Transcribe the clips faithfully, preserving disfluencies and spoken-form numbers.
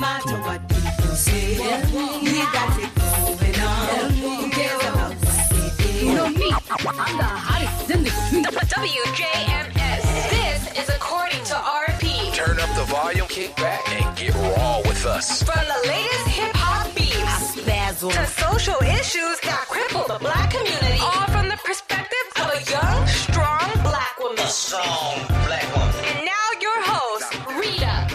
matter what people say. We got it going on. Who cares about what they do? You know me, I'm the hottest in the W J M S. This is According to R P. Turn up the volume, kick back, and get raw with us. From the latest hip-hop beats to social issues that cripple the black community, all from the perspective of a young, strong black woman. A strong black woman. And now your host, Rita.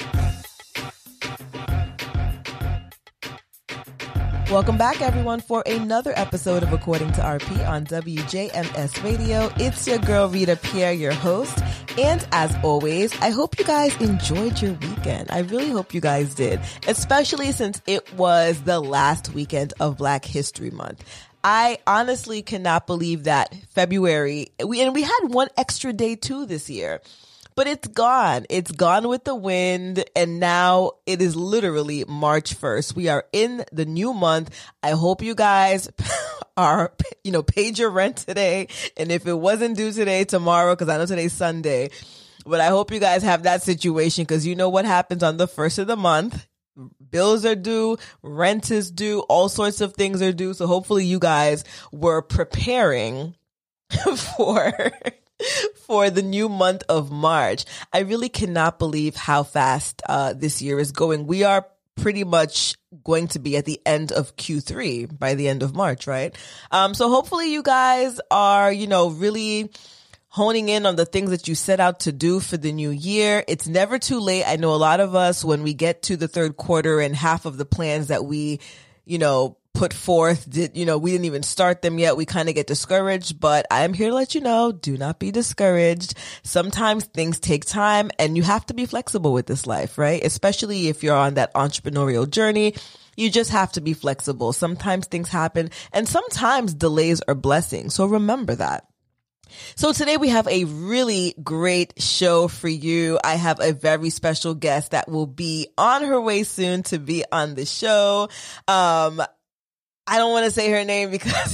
Welcome back, everyone, for another episode of According to R P on W J M S Radio. It's your girl, Rita Pierre, your host. And as always, I hope you guys enjoyed your weekend. I really hope you guys did, especially since it was the last weekend of Black History Month. I honestly cannot believe that February, we and we had one extra day too this year. But it's gone. It's gone with the wind. And now it is literally March first. We are in the new month. I hope you guys are, you know, paid your rent today. And if it wasn't due today, tomorrow, because I know today's Sunday. But I hope you guys have that situation, because you know what happens on the first of the month. Bills are due, rent is due, all sorts of things are due. So hopefully you guys were preparing for... for the new month of March. I really cannot believe how fast uh, this year is going. We are pretty much going to be at the end of Q three by the end of March, right? Um, so hopefully you guys are, you know, really honing in on the things that you set out to do for the new year. It's never too late. I know a lot of us, when we get to the third quarter and half of the plans that we, you know, put forth, did, you know, we didn't even start them yet. We kind of get discouraged, but I am here to let you know, do not be discouraged. Sometimes things take time and you have to be flexible with this life, right? Especially if you're on that entrepreneurial journey. You just have to be flexible. Sometimes things happen and sometimes delays are blessings. So remember that. So today we have a really great show for you. I have a very special guest that will be on her way soon to be on the show. Um, I don't want to say her name because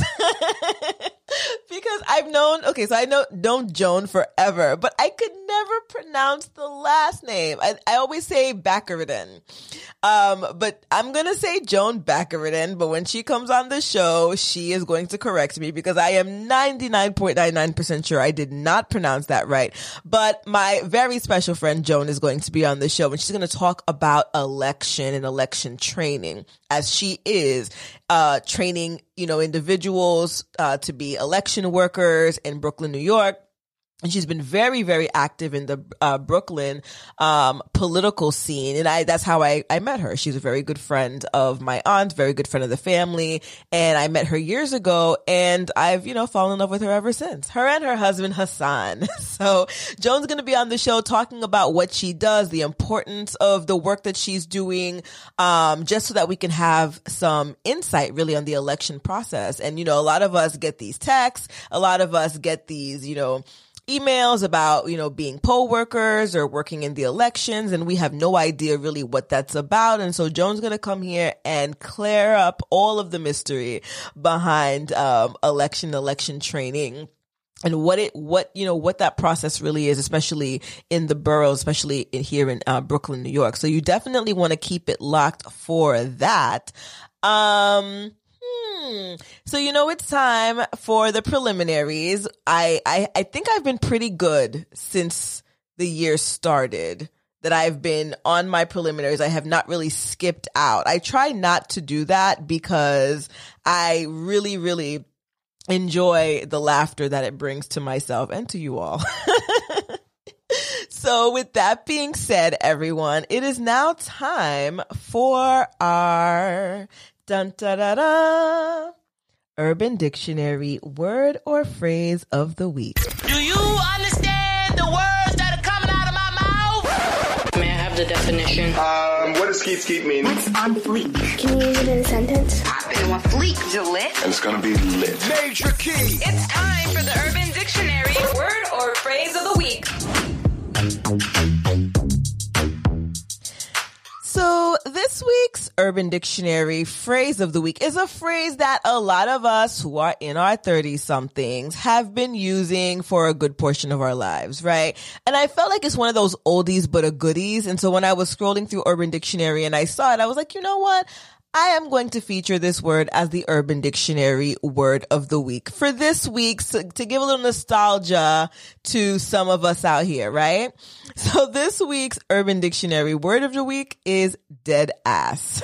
because I've known, okay, so I know known Joan forever, but I could never pronounce the last name. I, I always say Backeridan. Um, but I'm going to say Joan Backeridan, but when she comes on the show, she is going to correct me because I am ninety-nine point nine nine percent sure I did not pronounce that right. But my very special friend Joan is going to be on the show, and she's going to talk about election and election training, as she is uh training, you know, individuals uh to be election workers in Brooklyn, New York. And she's been very, very active in the uh, Brooklyn um, political scene. And I that's how I, I met her. She's a very good friend of my aunt, very good friend of the family. And I met her years ago, and I've, you know, fallen in love with her ever since. Her and her husband, Hassan. So Joan's going to be on the show talking about what she does, the importance of the work that she's doing, um, just so that we can have some insight really on the election process. And, you know, a lot of us get these texts. A lot of us get these, you know, emails about, you know, being poll workers or working in the elections, and we have no idea really what that's about. And so Joan's going to come here and clear up all of the mystery behind um, election, election training. And what it, what, you know, what that process really is, especially in the borough, especially in here in uh, Brooklyn, New York. So you definitely want to keep it locked for that. Um, Hmm. So, you know, it's time for the preliminaries. I, I, I think I've been pretty good since the year started, that I've been on my preliminaries. I have not really skipped out. I try not to do that because I really, really enjoy the laughter that it brings to myself and to you all. So with that being said, everyone, it is now time for our dun da da da Urban Dictionary word or phrase of the week. Do you understand the words that are coming out of my mouth? May I have the definition? Um, what does skeet skeet mean? What's on fleek? Can you use it in a sentence? I've been on fleek, Gillette. And it's gonna be lit. Major key. It's time for the Urban Dictionary word or phrase of the week. So this This week's Urban Dictionary phrase of the week is a phrase that a lot of us who are in our thirty-somethings have been using for a good portion of our lives, right? And I felt like it's one of those oldies but a goodies. And so when I was scrolling through Urban Dictionary and I saw it, I was like, you know what? I am going to feature this word as the Urban Dictionary word of the week for this week, so, to give a little nostalgia to some of us out here, right? So this week's Urban Dictionary word of the week is dead ass.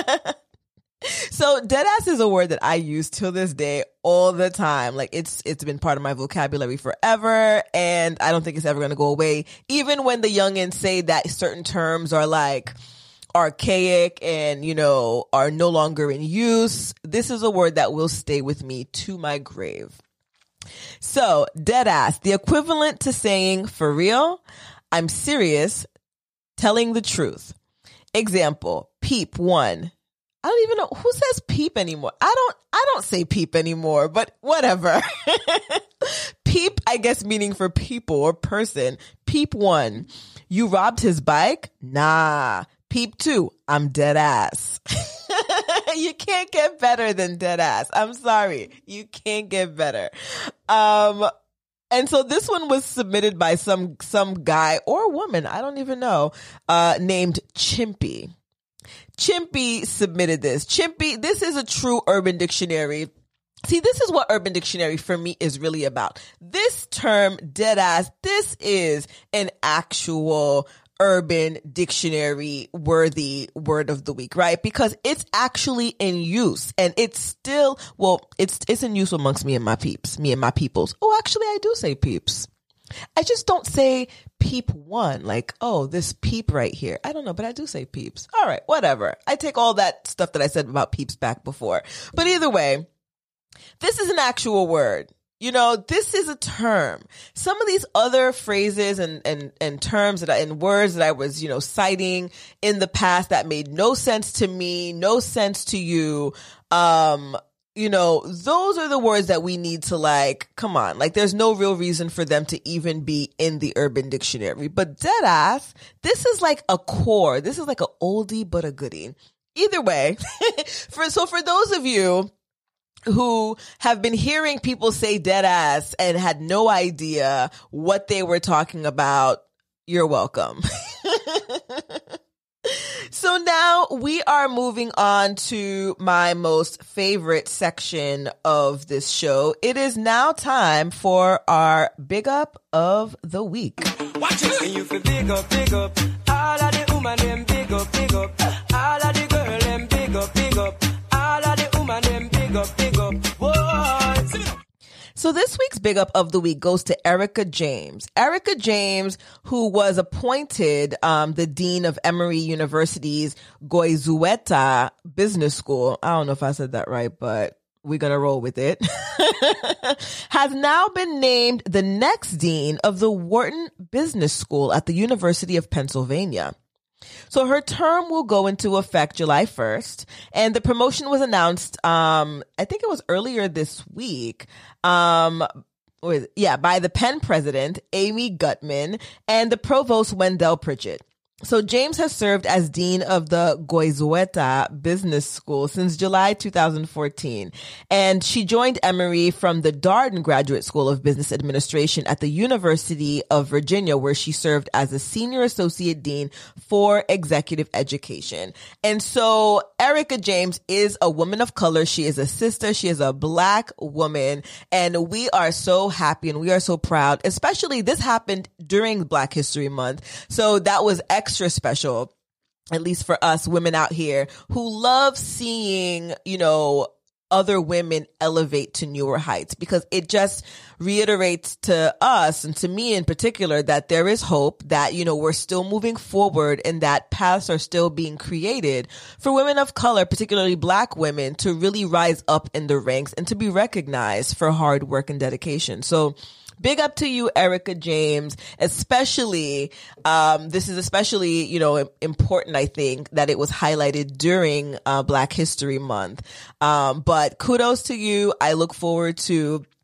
So dead ass is a word that I use till this day all the time. Like it's it's been part of my vocabulary forever, and I don't think it's ever going to go away. Even when the youngins say that certain terms are like archaic and, you know, are no longer in use, this is a word that will stay with me to my grave. So, dead ass, the equivalent to saying for real, I'm serious, telling the truth. Example, peep one. I don't even know who says peep anymore. I don't, I don't say peep anymore, but whatever. Peep, I guess meaning for people or person. Peep one. You robbed his bike? Nah. Peep two, I'm dead ass. You can't get better than dead ass. I'm sorry. You can't get better. Um, and so this one was submitted by some, some guy or woman, I don't even know, uh, named Chimpy. Chimpy submitted this. Chimpy, this is a true Urban Dictionary. See, this is what Urban Dictionary for me is really about. This term, dead ass, this is an actual Urban Dictionary worthy word of the week, right? Because it's actually in use, and it's still, well, it's it's in use amongst me and my peeps, me and my peoples. Oh, actually, I do say peeps. I just don't say peep one, like, oh, this peep right here. I don't know, but I do say peeps. All right, whatever. I take all that stuff that I said about peeps back before. But either way, this is an actual word. You know, this is a term. Some of these other phrases and, and, and terms that I, and words that I was, you know, citing in the past that made no sense to me, no sense to you. Um, you know, those are the words that we need to, like, come on, like there's no real reason for them to even be in the Urban Dictionary. But dead ass, this is like a core. This is like a oldie but a goodie. Either way, for so for those of you who have been hearing people say dead ass and had no idea what they were talking about, you're welcome. So now we are moving on to my most favorite section of this show. It is now time for our Big Up of the Week. Watch it. You feel big up, big up. All of the woman them big up, big up. All of the girl them big up, big up. All of the woman them big up, big up. Whoa. So this week's Big Up of the Week goes to Erica James. Erica James, who was appointed um, the Dean of Emory University's Goizueta Business School. I don't know if I said that right, but we're going to roll with it. Has now been named the next Dean of the Wharton Business School at the University of Pennsylvania. So her term will go into effect July first, and the promotion was announced, um, I think it was earlier this week, um, with, yeah, by the Penn president, Amy Gutman, and the provost, Wendell Pritchett. So James has served as dean of the Goizueta Business School since July two thousand fourteen. And she joined Emory from the Darden Graduate School of Business Administration at the University of Virginia, where she served as a senior associate dean for executive education. And so Erica James is a woman of color. She is a sister. She is a Black woman. And we are so happy and we are so proud, especially this happened during Black History Month. So that was extra extra special, at least for us women out here who love seeing, you know, other women elevate to newer heights, because it just reiterates to us and to me in particular that there is hope, that, you know, we're still moving forward and that paths are still being created for women of color, particularly Black women, to really rise up in the ranks and to be recognized for hard work and dedication. So big up to you, Erica James, especially, um, this is especially, you know, important, I think, that it was highlighted during uh, Black History Month. Um, but kudos to you. I look forward to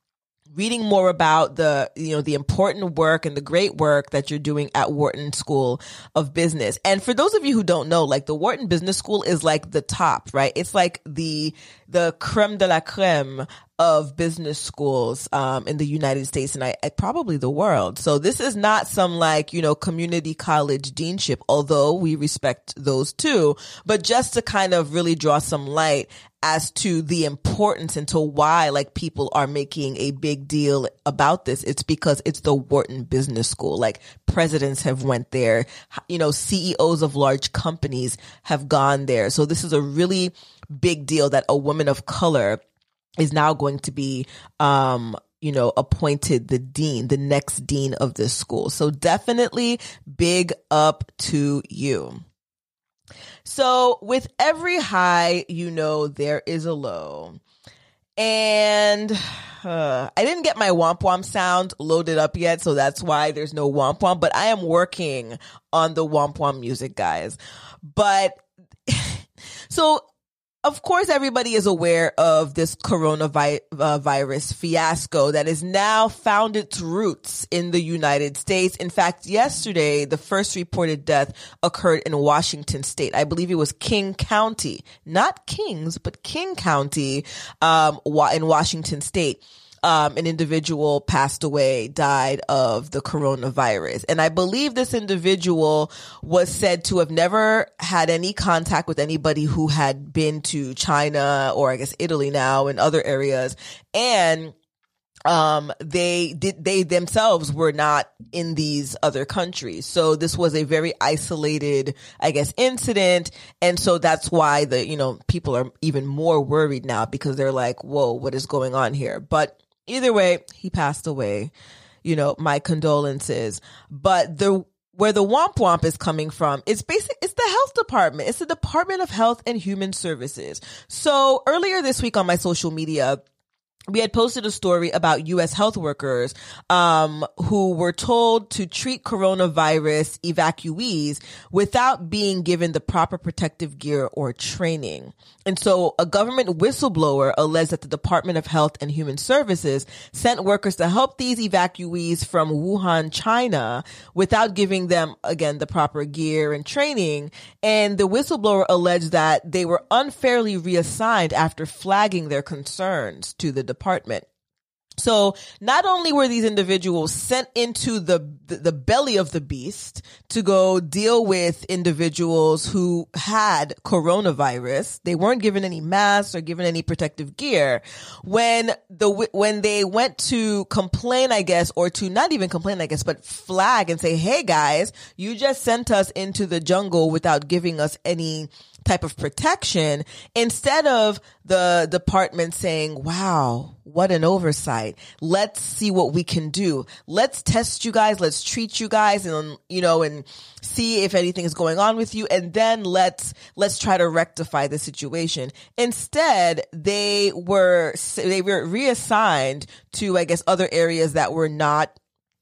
reading more about the, you know, the important work and the great work that you're doing at Wharton School of Business. And for those of you who don't know, like the Wharton Business School is like the top, right? It's like the, the creme de la creme of business schools, um, in the United States and I, I probably the world. So this is not some like, you know, community college deanship, although we respect those too, but just to kind of really draw some light as to the importance and to why like people are making a big deal about this. It's because it's the Wharton Business School. Like presidents have went there, you know, C E Os of large companies have gone there. So this is a really big deal that a woman of color is now going to be, um, you know, appointed the dean, the next dean of this school. So definitely big up to you. So with every high, you know, there is a low. And uh, I didn't get my womp womp sound loaded up yet, so that's why there's no womp womp. But I am working on the womp womp music, guys. But so, of course, everybody is aware of this coronavirus fiasco that has now found its roots in the United States. In fact, yesterday, the first reported death occurred in Washington State. I believe it was King County, not Kings, but King County, um, in Washington State. Um, an individual passed away, died of the coronavirus. And I believe this individual was said to have never had any contact with anybody who had been to China or I guess Italy now and other areas. And um, they did, they themselves were not in these other countries. So this was a very isolated, I guess, incident. And so that's why the, you know, people are even more worried now because they're like, whoa, what is going on here? But either way, he passed away. You know, my condolences. But the where the womp womp is coming from, it's basic. It's the health department. It's the Department of Health and Human Services. So earlier this week on my social media, we had posted a story about U S health workers um, who were told to treat coronavirus evacuees without being given the proper protective gear or training. And so a government whistleblower alleged that the Department of Health and Human Services sent workers to help these evacuees from Wuhan, China, without giving them, again, the proper gear and training. And the whistleblower alleged that they were unfairly reassigned after flagging their concerns to the department. So not only were these individuals sent into the, the the belly of the beast to go deal with individuals who had coronavirus, they weren't given any masks or given any protective gear. When the when they went to complain, I guess, or to not even complain, I guess, but flag and say, "Hey guys, you just sent us into the jungle without giving us any type of protection," instead of the department saying, wow, what an oversight. Let's see what we can do. Let's test you guys. Let's treat you guys and, you know, and see if anything is going on with you. And then let's, let's try to rectify the situation. Instead, they were, they were reassigned to, I guess, other areas that were not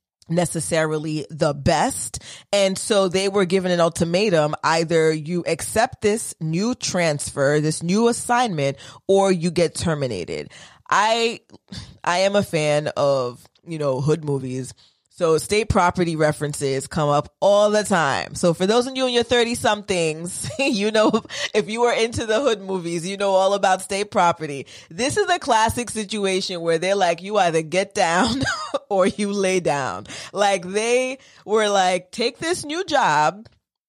necessarily the best. And so they were given an ultimatum. Either you accept this new transfer, this new assignment, or you get terminated. I, I am a fan of, you know, hood movies. So state property references come up all the time. So for those of you in your thirty somethings, you know, if you were into the hood movies, you know all about state property. This is a classic situation where they're like, you either get down or you lay down. Like they were like, take this new job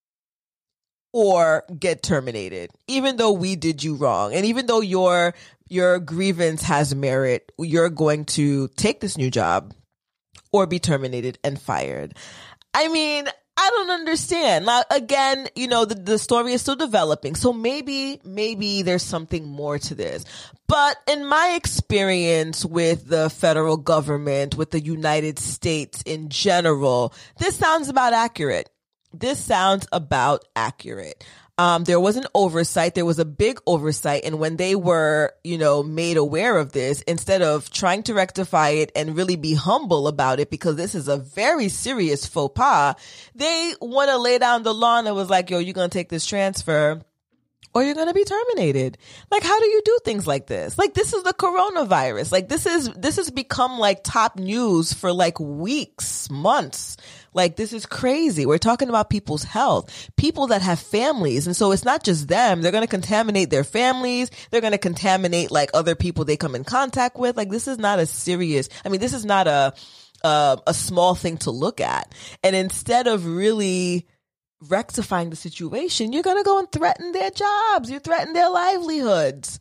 or get terminated, even though we did you wrong. And even though your, your grievance has merit, you're going to take this new job or be terminated and fired. I mean, I don't understand. Now, again, you know, the, the story is still developing. So maybe, maybe there's something more to this. But in my experience with the federal government, with the United States in general, this sounds about accurate. This sounds about accurate. Um, there was an oversight. There was a big oversight. And when they were, you know, made aware of this, instead of trying to rectify it and really be humble about it, because this is a very serious faux pas, they want to lay down the law and it was like, yo, you're going to take this transfer or you're going to be terminated. Like, how do you do things like this? Like, this is the coronavirus. Like, this is, this has become like top news for like weeks, months. Like, this is crazy. We're talking about people's health, people that have families. And so it's not just them. They're going to contaminate their families. They're going to contaminate like other people they come in contact with. Like, this is not a serious, I mean, this is not a, uh, a small thing to look at. And instead of really rectifying the situation, you're going to go and threaten their jobs. You threaten their livelihoods.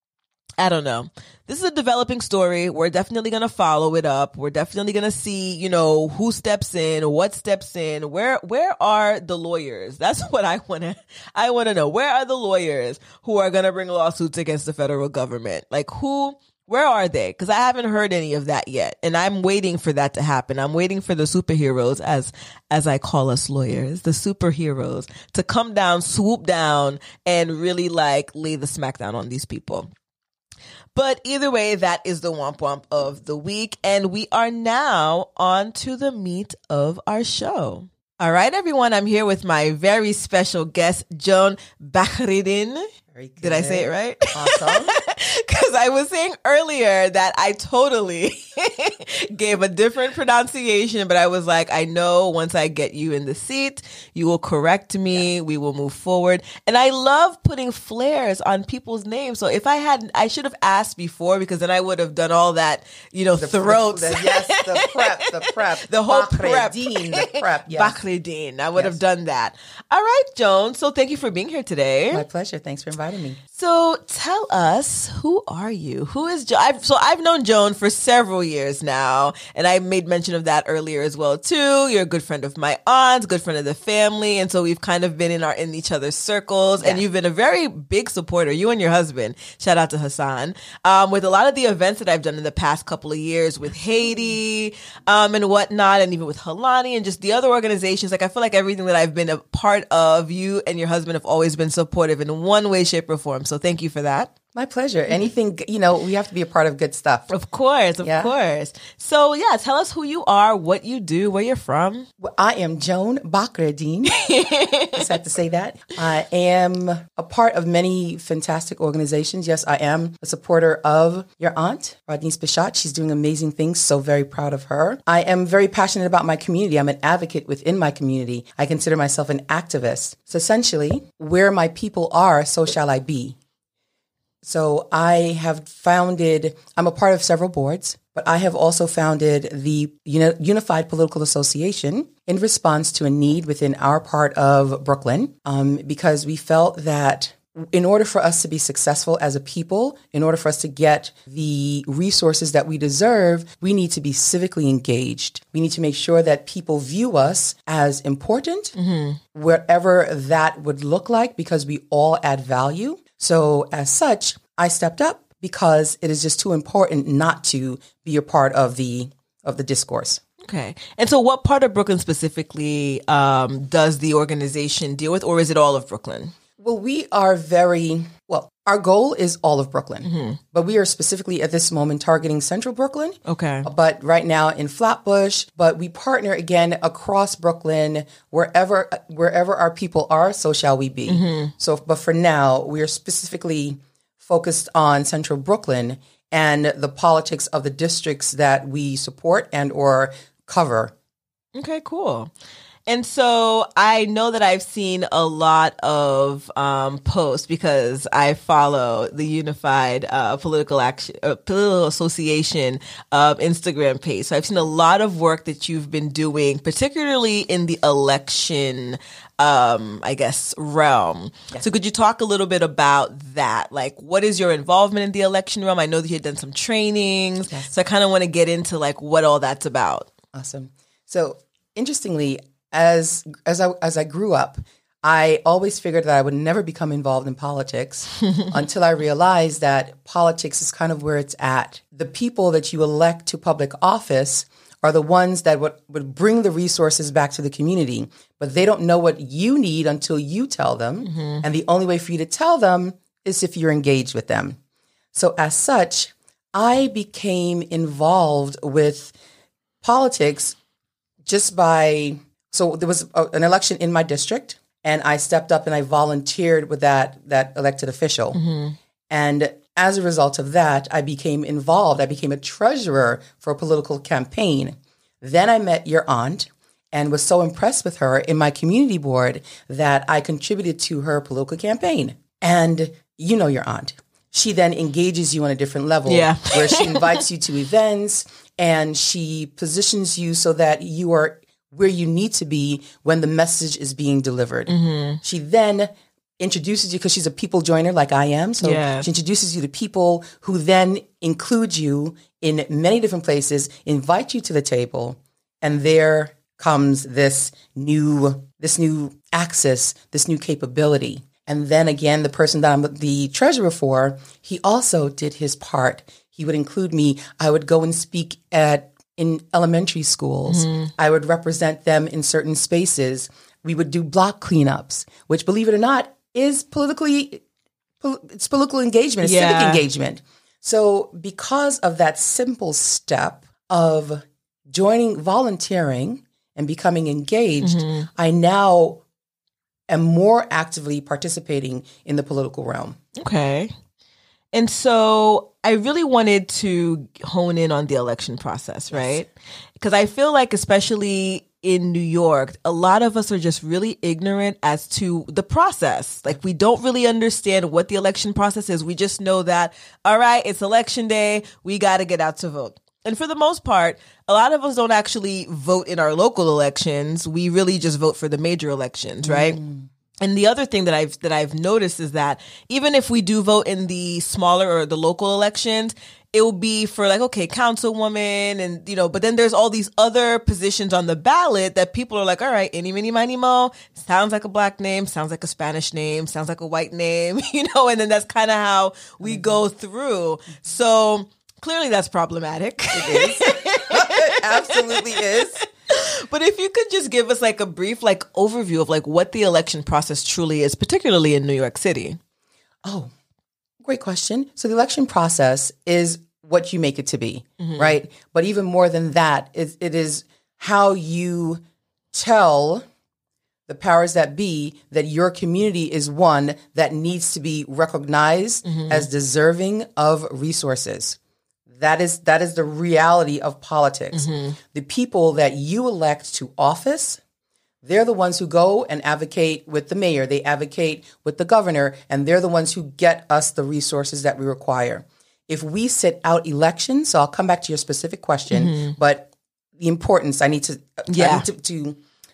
I don't know. This is a developing story. We're definitely going to follow it up. We're definitely going to see, you know, who steps in, what steps in, where, where are the lawyers? That's what I want to, I want to know. Where are the lawyers who are going to bring lawsuits against the federal government? Like, who, where are they? Because I haven't heard any of that yet. And I'm waiting for that to happen. I'm waiting for the superheroes, as, as I call us lawyers, the superheroes, to come down, swoop down, and really like lay the smackdown on these people. But either way, that is the Womp Womp of the week. And we are now on to the meat of our show. All right, everyone. I'm here with my very special guest, Joan Bakridin. Did I say it right? Awesome. Because I was saying earlier that I totally gave a different pronunciation, but I was like, I know once I get you in the seat, you will correct me. Yes. We will move forward. And I love putting flares on people's names. So if I had, I should have asked before, because then I would have done all that, you know, the, throats. The, the, yes, the prep, the prep. The whole prep. The prep, yes. Bakridin. I would yes. have done that. All right, Joan. So thank you for being here today. My pleasure. Thanks for inviting me. So tell us, who are you? Who is Joan? I've, so I've known Joan for several years now, and I made mention of that earlier as well too. You're a good friend of my aunt's, good friend of the family, and so we've kind of been in our in each other's circles. Yeah. And you've been a very big supporter. You and your husband. Shout out to Hassan. Um, with a lot of the events that I've done in the past couple of years with Haiti, um, and whatnot, and even with Halani and just the other organizations. Like, I feel like everything that I've been a part of, you and your husband have always been supportive in one way, shape, or form. So thank you for that. My pleasure. Anything, you know, we have to be a part of good stuff. Of course, of yeah. course. So yeah, tell us who you are, what you do, where you're from. Well, I am Joan Bakridin. Just have to say that. I am a part of many fantastic organizations. Yes, I am a supporter of your aunt, Radnice Bishat. She's doing amazing things. So very proud of her. I am very passionate about my community. I'm an advocate within my community. I consider myself an activist. So essentially, where my people are, so shall I be. So I have founded, I'm a part of several boards, but I have also founded the Uni- Unified Political Association in response to a need within our part of Brooklyn, um, because we felt that in order for us to be successful as a people, in order for us to get the resources that we deserve, we need to be civically engaged. We need to make sure that people view us as important, mm-hmm. wherever that would look like, because we all add value. So as such, I stepped up because it is just too important not to be a part of the of the discourse. Okay. And so what part of Brooklyn specifically um, does the organization deal with, or is it all of Brooklyn? Well, we are very, well, our goal is all of Brooklyn, mm-hmm. but we are specifically at this moment targeting Central Brooklyn. Okay. But right now in Flatbush, but we partner again across Brooklyn, wherever wherever our people are, so shall we be. Mm-hmm. So, but for now, we are specifically focused on Central Brooklyn and the politics of the districts that we support and or cover. Okay, cool. And so I know that I've seen a lot of um, posts because I follow the Unified uh, Political Action, uh, Political Association uh, Instagram page. So I've seen a lot of work that you've been doing, particularly in the election, um, I guess, realm. Yes. So could you talk a little bit about that? Like, what is your involvement in the election realm? I know that you had done some trainings. Yes. So I kind of want to get into like what all that's about. Awesome. So interestingly, As as I as I grew up, I always figured that I would never become involved in politics until I realized that politics is kind of where it's at. The people that you elect to public office are the ones that would, would bring the resources back to the community, but they don't know what you need until you tell them. Mm-hmm. And the only way for you to tell them is if you're engaged with them. So as such, I became involved with politics just by... So there was a, an election in my district, and I stepped up and I volunteered with that that elected official. Mm-hmm. And as a result of that, I became involved. I became a treasurer for a political campaign. Then I met your aunt and was so impressed with her in my community board that I contributed to her political campaign. And you know your aunt. She then engages you on a different level, yeah. where she invites you to events and she positions you so that you are where you need to be when the message is being delivered. Mm-hmm. She then introduces you, because she's a people joiner like I am. So yeah. she introduces you to people who then include you in many different places, invite you to the table, and there comes this new, this new access, this new capability. And then again, the person that I'm the treasurer for, he also did his part. He would include me. I would go and speak at in elementary schools. Mm-hmm. I would represent them in certain spaces. We would do block cleanups, which, believe it or not, is politically, it's political engagement, it's yeah. civic engagement. So because of that simple step of joining, volunteering, and becoming engaged, mm-hmm. I now am more actively participating in the political realm. Okay. And so I really wanted to hone in on the election process, right? Because I feel like, especially in New York, a lot of us are just really ignorant as to the process. Like, we don't really understand what the election process is. We just know that, all right, it's election day, we got to get out to vote. And for the most part, a lot of us don't actually vote in our local elections. We really just vote for the major elections, right? Mm. And the other thing that I've that I've noticed is that even if we do vote in the smaller or the local elections, it will be for like, okay, councilwoman, and, you know, but then there's all these other positions on the ballot that people are like, all right, any, mini, miny, mo, sounds like a black name, sounds like a Spanish name, sounds like a white name, you know, and then that's kind of how we mm-hmm. go through. So clearly that's problematic. It is. It absolutely is. But if you could just give us like a brief like overview of like what the election process truly is, particularly in New York City. Oh, great question. So the election process is what you make it to be, mm-hmm. right? But even more than that, it, it is how you tell the powers that be that your community is one that needs to be recognized mm-hmm. as deserving of resources. That is that is the reality of politics. Mm-hmm. The people that you elect to office, they're the ones who go and advocate with the mayor. They advocate with the governor, and they're the ones who get us the resources that we require. If we sit out elections, so I'll come back to your specific question, mm-hmm. but the importance, I need to, yeah. I need to, to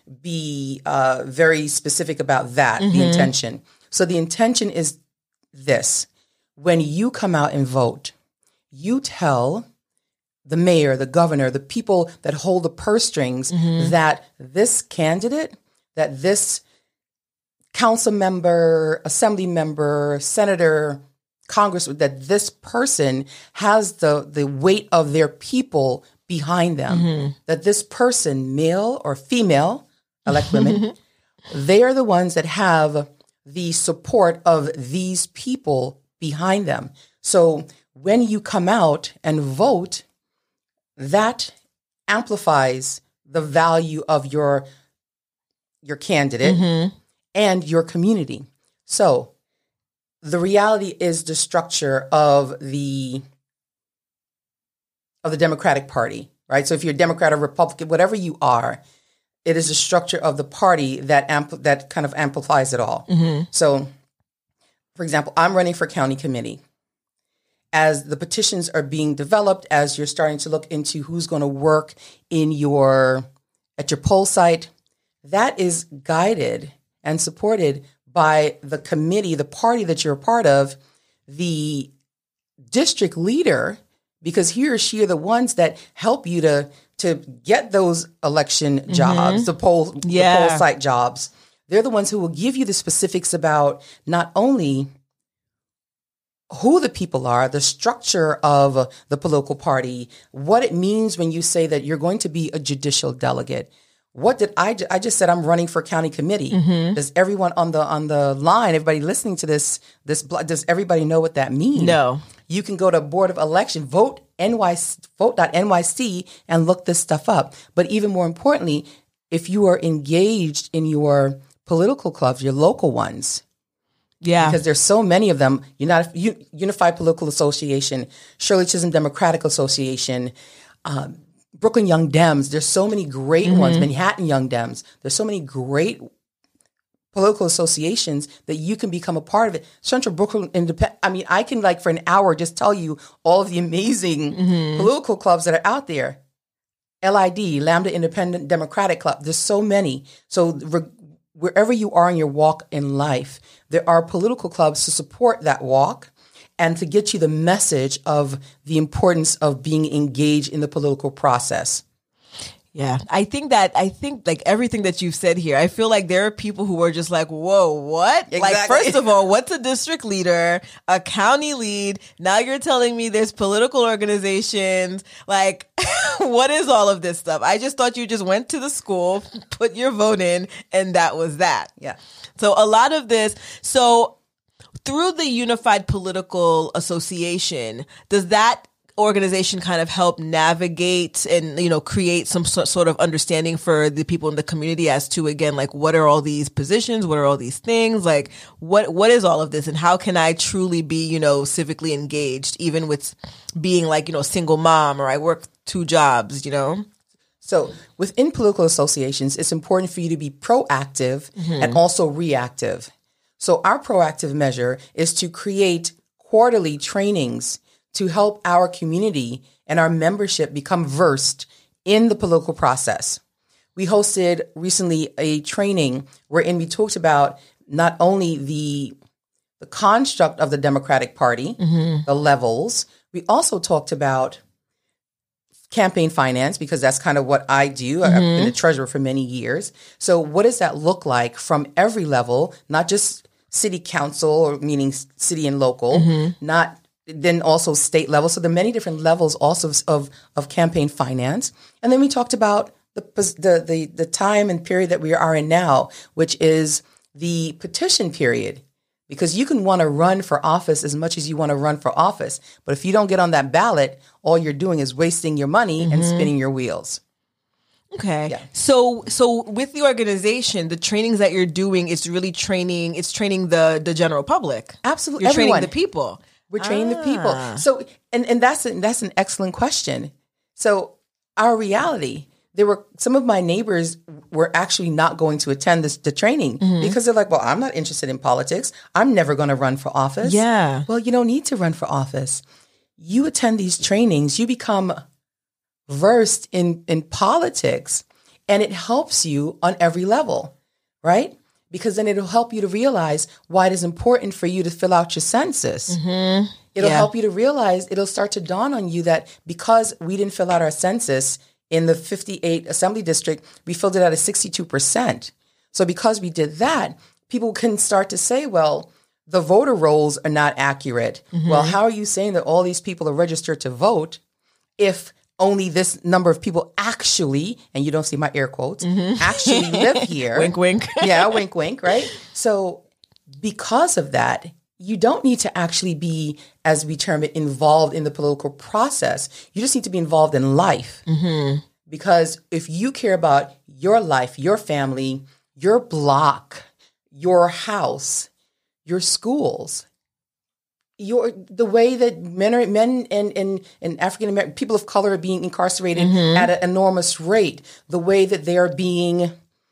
be uh, very specific about that, mm-hmm. the intention. So the intention is this. When you come out and vote, you tell the mayor, the governor, the people that hold the purse strings mm-hmm. that this candidate, that this council member, assembly member, senator, congressman, that this person has the, the weight of their people behind them, mm-hmm. that this person, male or female, I like women, they are the ones that have the support of these people behind them. So when you come out and vote, that amplifies the value of your your candidate mm-hmm. and your community. So the reality is the structure of the of the Democratic Party, right? So if you're a Democrat or Republican, whatever you are, it is the structure of the party that ampl- that kind of amplifies it all. Mm-hmm. So, for example, I'm running for county committee. As the petitions are being developed, as you're starting to look into who's going to work in your at your poll site, that is guided and supported by the committee, the party that you're a part of, the district leader, because he or she are the ones that help you to to get those election jobs, mm-hmm. the poll yeah. the poll site jobs. They're the ones who will give you the specifics about not only who the people are, the structure of the political party, what it means when you say that you're going to be a judicial delegate. What did I? I just said I'm running for county committee. Mm-hmm. Does everyone on the on the line, everybody listening to this, this does everybody know what that means? No. You can go to Board of Election, vote N Y vote dot N Y C and look this stuff up. But even more importantly, if you are engaged in your political clubs, your local ones. Yeah. Because there's so many of them. United, Unified Political Association, Shirley Chisholm Democratic Association, um, Brooklyn Young Dems. There's so many great mm-hmm. ones. Manhattan Young Dems. There's so many great political associations that you can become a part of it. Central Brooklyn Independent. I mean, I can like for an hour just tell you all of the amazing mm-hmm. political clubs that are out there. L I D, Lambda Independent Democratic Club. There's so many. So re- wherever you are in your walk in life, there are political clubs to support that walk and to get you the message of the importance of being engaged in the political process. Yeah, I think that, I think like everything that you've said here, I feel like there are people who are just like, whoa, what? Exactly. Like, first of all, what's a district leader, a county lead? Now you're telling me there's political organizations. Like, what is all of this stuff? I just thought you just went to the school, put your vote in, and that was that. Yeah. So a lot of this, so through the Unified Political Association, does that organization kind of help navigate and, you know, create some so, sort of understanding for the people in the community as to, again, like, what are all these positions? What are all these things? Like, what, what is all of this? And how can I truly be, you know, civically engaged, even with being like, you know, single mom, or I work two jobs, you know? So within political associations, it's important for you to be proactive mm-hmm. and also reactive. So our proactive measure is to create quarterly trainings to help our community and our membership become versed in the political process. We hosted recently a training wherein we talked about not only the, the construct of the Democratic Party, mm-hmm. the levels, we also talked about campaign finance, because that's kind of what I do. Mm-hmm. I've been a treasurer for many years. So what does that look like from every level, not just city council, or meaning city and local, mm-hmm. not then also state level. So there are many different levels also of, of campaign finance. And then we talked about the, the, the, the time and period that we are in now, which is the petition period, because you can want to run for office as much as you want to run for office. But if you don't get on that ballot, all you're doing is wasting your money mm-hmm. and spinning your wheels. Okay. Yeah. So, so with the organization, the trainings that you're doing, it's really training, it's training the, the general public. Absolutely. You're Everyone. training the people. We're training ah. the people. So, and, and that's, a, that's an excellent question. So our reality, there were some of my neighbors were actually not going to attend this, the training mm-hmm. because they're like, well, I'm not interested in politics. I'm never going to run for office. Yeah. Well, you don't need to run for office. You attend these trainings, you become versed in, in politics, and it helps you on every level, right? Because then it'll help you to realize why it is important for you to fill out your census. Mm-hmm. It'll yeah. help you to realize, it'll start to dawn on you that because we didn't fill out our census in the fifty-eight Assembly District, we filled it out at sixty-two percent. So because we did that, people can start to say, well, the voter rolls are not accurate. Mm-hmm. Well, how are you saying that all these people are registered to vote if only this number of people actually, and you don't see my air quotes, mm-hmm. actually live here? Wink, wink. Yeah, wink, wink, right? So because of that, you don't need to actually be, as we term it, involved in the political process. You just need to be involved in life. Mm-hmm. Because if you care about your life, your family, your block, your house, your schools, your the way that men are, men and, and, and African American people of color are being incarcerated mm-hmm. at an enormous rate, the way that they are being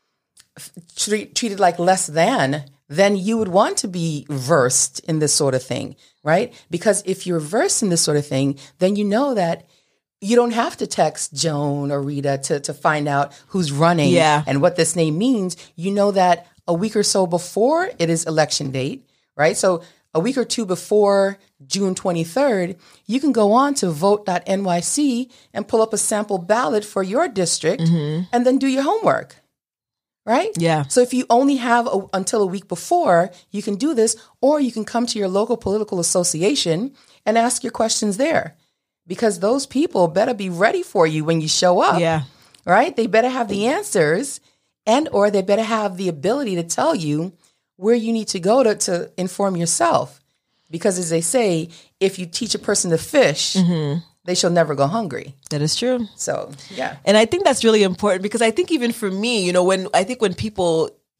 treat, treated like less than, then you would want to be versed in this sort of thing, right? Because if you're versed in this sort of thing, then you know that you don't have to text Joan or Rita to, to find out who's running yeah. and what this name means. You know that a week or so before it is election date, right? So a week or two before June twenty-third, you can go on to vote dot N Y C and pull up a sample ballot for your district mm-hmm. and then do your homework, right? Yeah. So if you only have a, until a week before, you can do this, or you can come to your local political association and ask your questions there, because those people better be ready for you when you show up, yeah. right? They better have the answers, and or they better have the ability to tell you where you need to go to, to inform yourself. Because as they say, if you teach a person to fish, mm-hmm. they shall never go hungry. That is true. So, yeah. And I think that's really important, because I think even for me, you know, when I think when people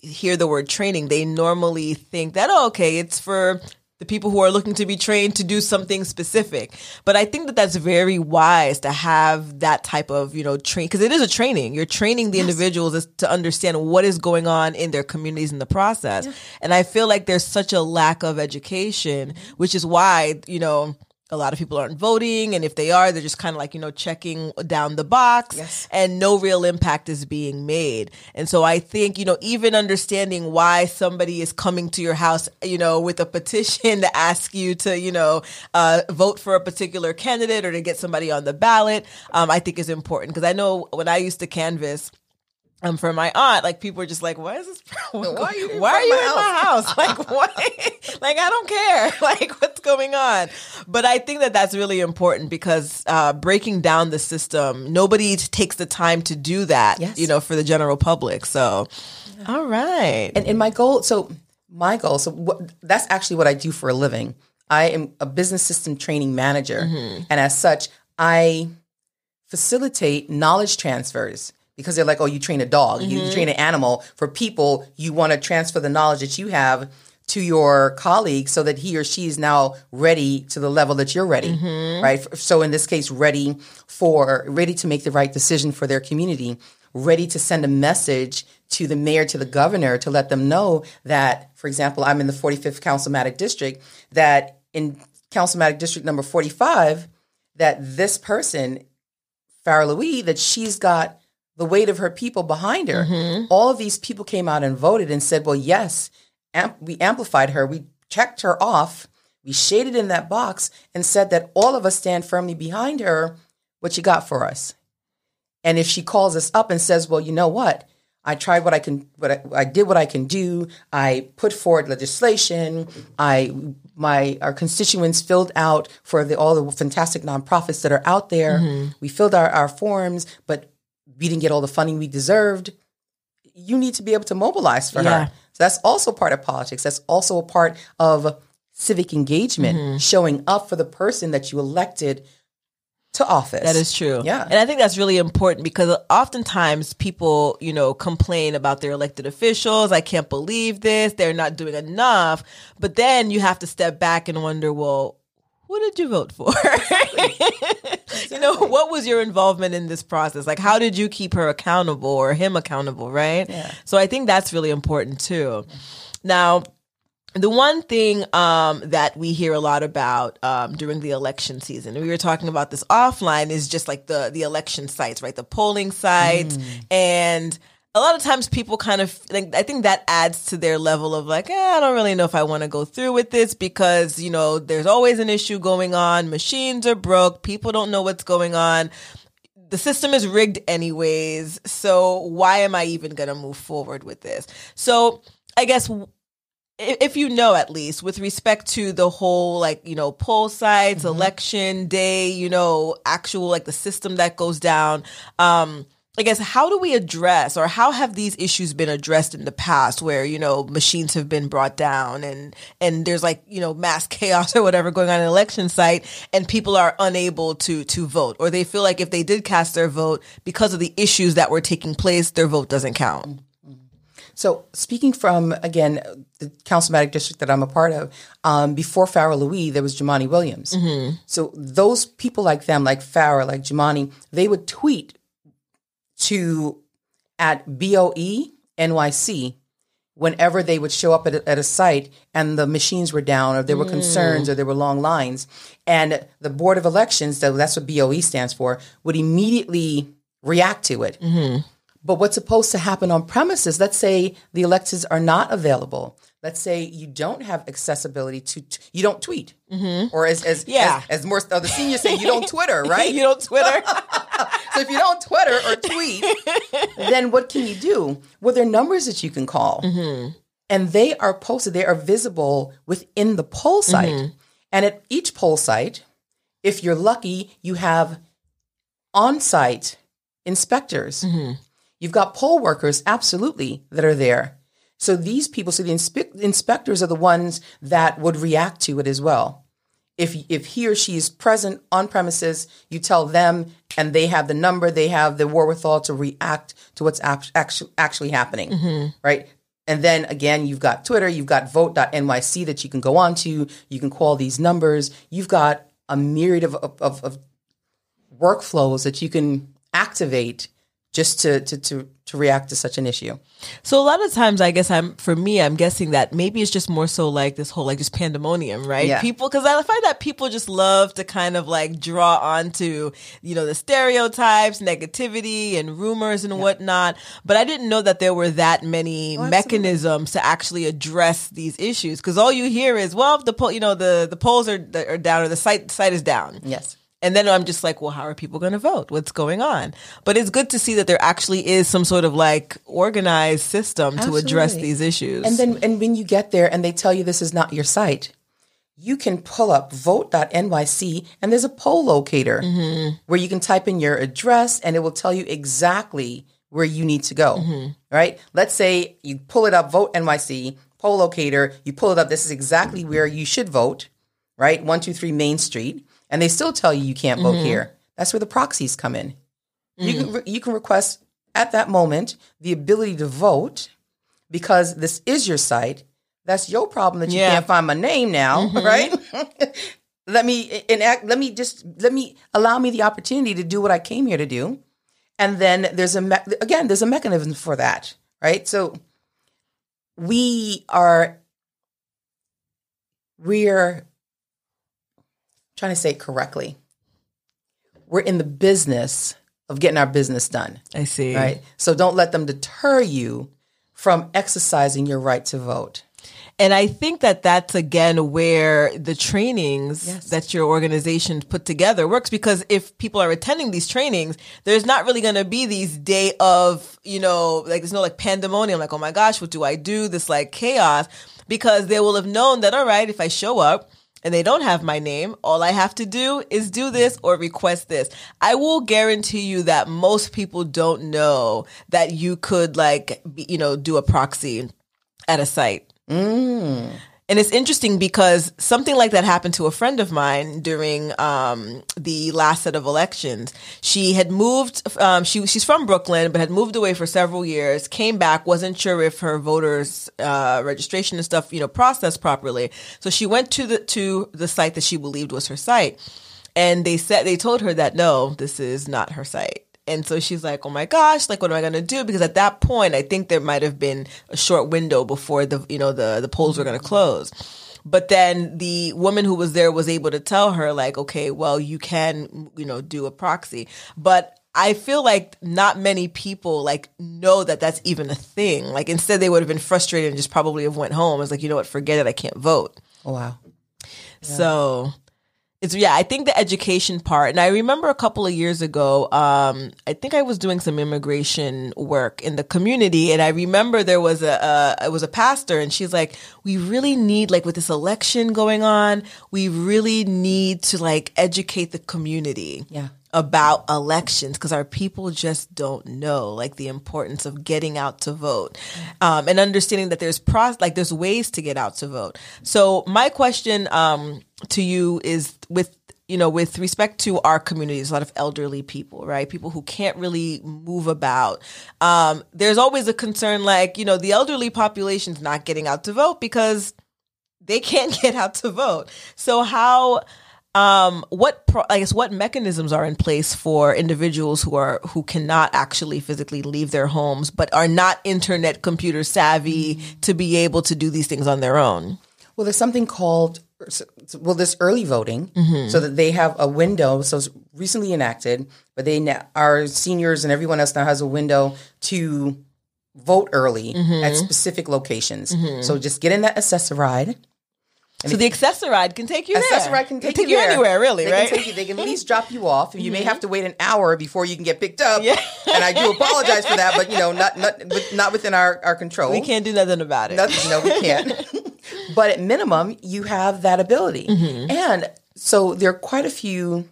hear the word training, they normally think that, oh, okay, it's for the people who are looking to be trained to do something specific. But I think that that's very wise to have that type of, you know, train, because it is a training. You're training the yes. individuals as, to understand what is going on in their communities in the process. Yeah. And I feel like there's such a lack of education, which is why, you know, a lot of people aren't voting. And if they are, they're just kind of like, you know, checking down the box yes. and no real impact is being made. And so I think, you know, even understanding why somebody is coming to your house, you know, with a petition to ask you to, you know, uh, vote for a particular candidate or to get somebody on the ballot, um, I think is important. Because I know when I used to canvass, Um, for my aunt, like people were just like, "Why is this? Why are you, why are you in my house? Like, what? Like, I don't care. Like, what's going on?" But I think that that's really important because uh, breaking down the system, nobody takes the time to do that. Yes. You know, for the general public. So, yeah. All right. And, and my goal, so my goal, so what, that's actually what I do for a living. I am a business system training manager, mm-hmm. and as such, I facilitate knowledge transfers. Because they're like, oh, you train a dog, mm-hmm. you, you train an animal. For people, you want to transfer the knowledge that you have to your colleague so that he or she is now ready to the level that you're ready, mm-hmm. right? So in this case, ready for, ready to make the right decision for their community, ready to send a message to the mayor, to the governor, to let them know that, for example, I'm in the forty-fifth Councilmatic District, that in Councilmatic District number forty-five, that this person, Farah Louie, that she's got the weight of her people behind her. Mm-hmm. All of these people came out and voted and said, well, yes, amp- we amplified her. We checked her off. We shaded in that box and said that all of us stand firmly behind her. What you got for us? And if she calls us up and says, well, you know what? I tried what I can, what I, I did what I can do. I put forward legislation. I, my, our constituents filled out for the, all the fantastic nonprofits that are out there. Mm-hmm. We filled our, our forms, but we didn't get all the funding we deserved. You need to be able to mobilize for yeah. her. So that's also part of politics. That's also a part of civic engagement, mm-hmm. showing up for the person that you elected to office. That is true. Yeah. And I think that's really important because oftentimes people, you know, complain about their elected officials. I can't believe this. They're not doing enough. But then you have to step back and wonder, well, who did you vote for? You know, what was your involvement in this process? Like, how did you keep her accountable or him accountable, right? Yeah. So I think that's really important too. Now, the one thing um, that we hear a lot about um, during the election season, and we were talking about this offline, is just like the the election sites, right? The polling sites. Mm. And a lot of times people kind of, like, I think that adds to their level of like, eh, I don't really know if I want to go through with this because, you know, there's always an issue going on. Machines are broke. People don't know what's going on. The system is rigged anyways. So why am I even going to move forward with this? So I guess if you know, at least with respect to the whole, like, you know, poll sites, mm-hmm. election day, you know, actual, like the system that goes down, um, I guess, how do we address, or how have these issues been addressed in the past where, you know, machines have been brought down and, and there's like, you know, mass chaos or whatever going on in an election site and people are unable to, to vote, or they feel like if they did cast their vote because of the issues that were taking place, their vote doesn't count. So speaking from, again, the Councilmatic District that I'm a part of, um, before Farah Louie, there was Jumaane Williams. Mm-hmm. So those people like them, like Farah, like Jumaane, they would tweet to at B O E N Y C whenever they would show up at a, at a site and the machines were down or there were mm. concerns or there were long lines. And the Board of Elections, that's what B O E stands for, would immediately react to it. Mm-hmm. But what's supposed to happen on premises, let's say the electors are not available. Let's say you don't have accessibility to, to you don't tweet. Mm-hmm. Or as as, yeah. as as more of the seniors say, you don't Twitter, right? You don't Twitter. So if you don't Twitter or tweet, then what can you do? Well, there are numbers that you can call. Mm-hmm. And they are posted, they are visible within the poll site. Mm-hmm. And at each poll site, if you're lucky, you have on-site inspectors. Mm-hmm. You've got poll workers, absolutely, that are there. So these people, so the inspe- inspectors are the ones that would react to it as well. If if he or she is present on premises, you tell them, and they have the number, they have the wherewithal to react to what's ap- actu- actually happening, mm-hmm. right? And then again, you've got Twitter, you've got vote dot N Y C that you can go on to. You can call these numbers. You've got a myriad of, of, of workflows that you can activate just to, to, to, to react to such an issue. So a lot of times, I guess I'm, for me, I'm guessing that maybe it's just more so like this whole, like just pandemonium, right? Yeah. People, cause I find that people just love to kind of like draw onto, you know, the stereotypes, negativity and rumors and yeah. whatnot. But I didn't know that there were that many oh, mechanisms to actually address these issues. Cause all you hear is, well, the poll, you know, the, the polls are, are down or the site, site is down. Yes. And then I'm just like, well, how are people going to vote? What's going on? But it's good to see that there actually is some sort of like organized system Absolutely. to address these issues. And then, and when you get there and they tell you this is not your site, you can pull up vote dot N Y C and there's a poll locator mm-hmm. where you can type in your address and it will tell you exactly where you need to go, mm-hmm. right? Let's say you pull it up, Vote N Y C, poll locator, you pull it up, this is exactly where you should vote, right? one two three Main Street. And they still tell you you can't vote mm-hmm. here. That's where the proxies come in. Mm-hmm. You can you can request at that moment the ability to vote because this is your site. That's your problem that you yeah. can't find my name now, mm-hmm. right? let me enact. Let me just let me allow me the opportunity to do what I came here to do. And then there's a me- again there's a mechanism for that, right? So we are we're. trying to say it correctly. We're in the business of getting our business done. I see. Right? So don't let them deter you from exercising your right to vote. And I think that that's, again, where the trainings yes. that your organization put together works, because if people are attending these trainings, there's not really going to be these day of, you know, like there's no like pandemonium, like, oh my gosh, what do I do? This like chaos, because they will have known that, all right, if I show up, and they don't have my name, all I have to do is do this or request this. I will guarantee you that most people don't know that you could like, be, you know, do a proxy at a site. Mm. And it's interesting because something like that happened to a friend of mine during um, the last set of elections. She had moved, um, she she's from Brooklyn, but had moved away for several years, came back, wasn't sure if her voters uh, registration and stuff, you know, processed properly. So she went to the to the site that she believed was her site. And they said, they told her that, no, this is not her site. And so she's like, oh my gosh, like, what am I going to do? Because at that point, I think there might have been a short window before the, you know, the, the polls were going to close. But then the woman who was there was able to tell her like, okay, well, you can, you know, do a proxy. But I feel like not many people like know that that's even a thing. Like instead they would have been frustrated and just probably have went home. It's like, you know what, forget it. I can't vote. Oh, wow. Yeah. So It's yeah, I think the education part, and I remember a couple of years ago, um, I think I was doing some immigration work in the community, and I remember there was a, uh, it was a pastor, and she's like, we really need, like with this election going on, we really need to like educate the community. Yeah. About elections, because our people just don't know like the importance of getting out to vote, um, and understanding that there's pros- like there's ways to get out to vote. So my question um, to you is with you know with respect to our communities, a lot of elderly people, right? People who can't really move about. Um, there's always a concern like you know the elderly population's not getting out to vote because they can't get out to vote. So how Um, what pro- I guess what mechanisms are in place for individuals who are who cannot actually physically leave their homes, but are not internet computer savvy mm-hmm. to be able to do these things on their own? Well, there's something called well, this early voting, mm-hmm. so that they have a window. So it's recently enacted, but they now, our seniors and everyone else now has a window to vote early mm-hmm. at specific locations. Mm-hmm. So just get in that Access-a-Ride. And so the Access-a-Ride can take you there. Access-a-Ride can take, take you, you there. anywhere, really, they right? Can take you, they can at least drop you off. You mm-hmm. may have to wait an hour before you can get picked up. Yeah. And I do apologize for that, but you know, not not not within our, our control. We can't do nothing about it. Nothing, no, we can't. But at minimum, you have that ability. Mm-hmm. And so there are quite a few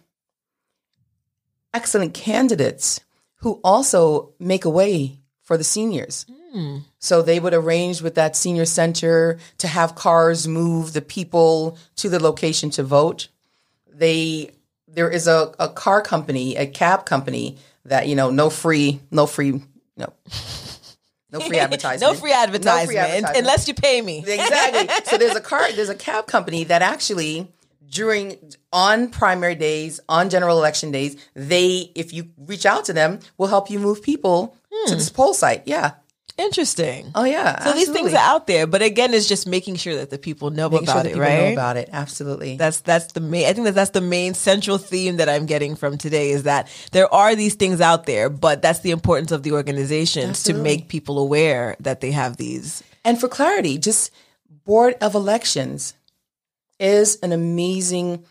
excellent candidates who also make a way for the seniors. Mm. So they would arrange with that senior center to have cars move the people to the location to vote. They there is a, a car company, a cab company that, you know, no free, no free, no. No free advertisement. no free advertisement. No free advertisement. Unless you pay me. Exactly. So there's a car, there's a cab company that actually during, on primary days, on general election days, they, if you reach out to them, will help you move people hmm. to this poll site. Yeah. Interesting. Oh yeah. So absolutely. these things are out there, but again, it's just making sure that the people know making about sure that it, people right? Know about it. Absolutely. That's that's the main. I think that that's the main central theme that I'm getting from today is that there are these things out there, but that's the importance of the organizations absolutely. to make people aware that they have these. And for clarity, just Board of Elections is an amazing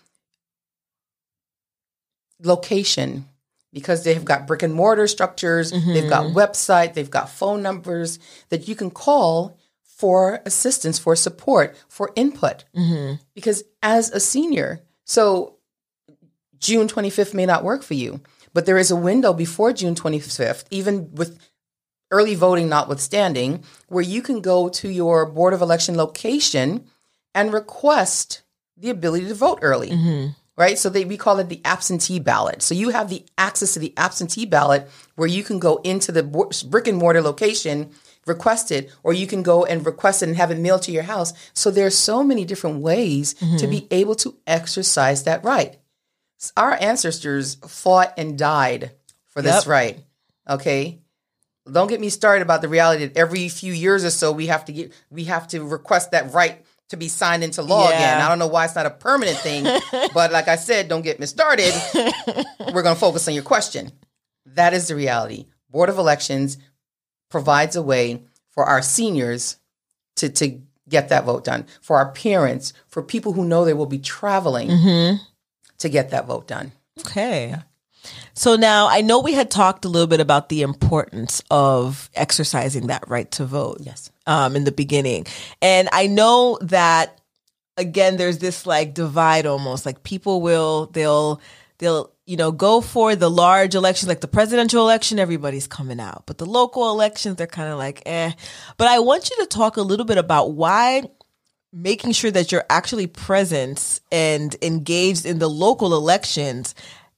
location. Because they've got brick and mortar structures, mm-hmm. they've got website, they've got phone numbers that you can call for assistance, for support, for input. Mm-hmm. Because as a senior, so June twenty-fifth may not work for you, but there is a window before June twenty-fifth, even with early voting notwithstanding, where you can go to your Board of Election location and request the ability to vote early. Mm-hmm. Right? So they, we call it the absentee ballot. So you have the access to the absentee ballot where you can go into the brick and mortar location, request it, or you can go and request it and have it mailed to your house. So there's so many different ways mm-hmm. to be able to exercise that right. Our ancestors fought and died for this yep. right. Okay? Don't get me started about the reality that every few years or so we have to get, we have to request that right to be signed into law yeah. again. I don't know why it's not a permanent thing, but like I said, don't get me started. We're going to focus on your question. That is the reality. Board of Elections provides a way for our seniors to, to get that vote done, for our parents, for people who know they will be traveling mm-hmm. to get that vote done. Okay. Yeah. So now I know we had talked a little bit about the importance of exercising that right to vote. Yes. Um, in the beginning. And I know that, again, there's this like divide almost, like people will, they'll, they'll, you know, go for the large elections, like the presidential election, everybody's coming out. But the local elections, they're kind of like, eh. But I want you to talk a little bit about why making sure that you're actually present and engaged in the local elections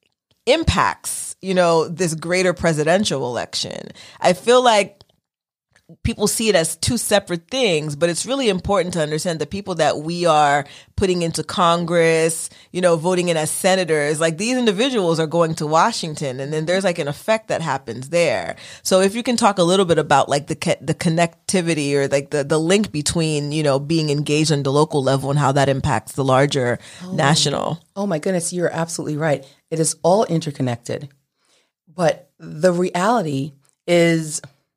impacts, you know, this greater presidential election. I feel like people see it as two separate things, but it's really important to understand the people that we are putting into Congress, you know, voting in as senators, like these individuals are going to Washington, and then there's like an effect that happens there. So if you can talk a little bit about like the the connectivity or like the, the link between, you know, being engaged on the local level and how that impacts the larger oh, national. Oh my goodness, you're absolutely right. It is all interconnected. But the reality is,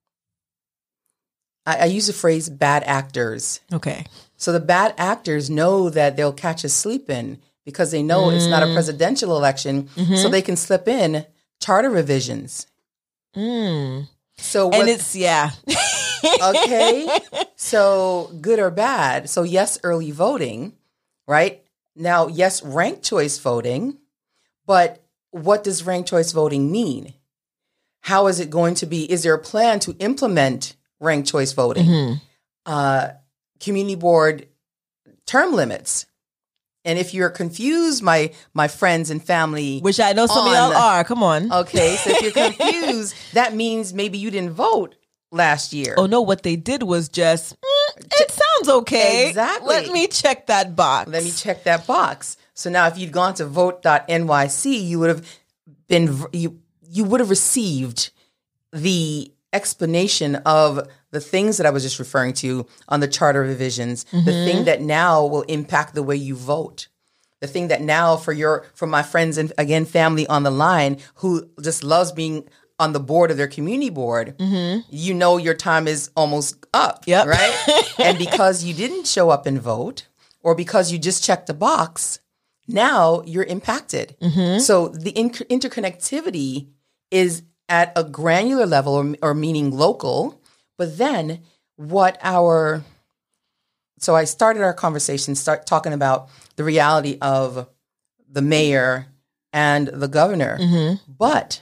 I, I use the phrase bad actors. Okay. So the bad actors know that they'll catch us sleeping because they know mm. it's not a presidential election, mm-hmm. so they can slip in charter revisions. Mm. So what, and it's, yeah. Okay. So good or bad. So yes, early voting, right? Now, yes, ranked choice voting, but what does ranked choice voting mean? How is it going to be? Is there a plan to implement ranked choice voting? Mm-hmm. Uh, community board term limits. And if you're confused, my my friends and family, which I know some on, of y'all are, come on. Okay, so if you're confused, that means maybe you didn't vote last year. Oh no, what they did was just, mm, it sounds okay. Exactly. Let me check that box. Let me check that box. So now if you'd gone to vote dot N Y C, you would have been, you you would have received the explanation of the things that I was just referring to on the charter revisions, mm-hmm. the thing that now will impact the way you vote, the thing that now for your, for my friends and again, family on the line who just loves being on the board of their community board, mm-hmm. you know, your time is almost up, yep. right? And because you didn't show up and vote, or because you just checked the box, now you're impacted. Mm-hmm. So the inter- interconnectivity is at a granular level, or, or meaning local, but then what our, so I started our conversation start talking about the reality of the mayor and the governor, mm-hmm. but